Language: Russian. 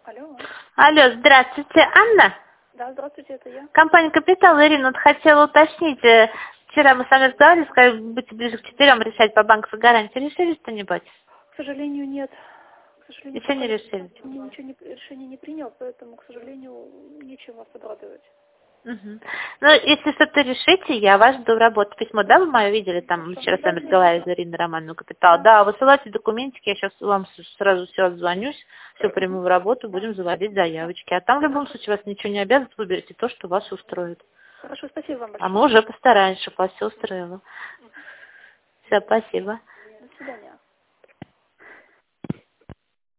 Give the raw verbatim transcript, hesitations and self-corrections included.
Алло. Алло, здравствуйте, Анна? Да, здравствуйте, это я. Компания «Капитал», Ирина, вот хотела уточнить. э, Вчера мы с вами разговаривали, сказали, будете ближе к четырем решать по банковской гарантии. Решили что-нибудь? К сожалению, нет. К сожалению, Еще пока не решили? ничего не, решение не принял, поэтому, к сожалению, нечем вас обрадовать. Угу. Ну, если что-то решите, я вас жду в работу. Письмо, да, вы мое видели? Там мы вчера с вами разговаривали за Ирину Романовну «Капитал». Да, высылайте документики, я сейчас вам с- сразу все отзвонюсь, все приму в работу, будем заводить заявочки. А там в любом случае вас ничего не обязывает, выберите то, что вас устроит. Хорошо, спасибо вам А большое. мы уже постараемся, чтобы вас все устроило. Все, спасибо. До свидания.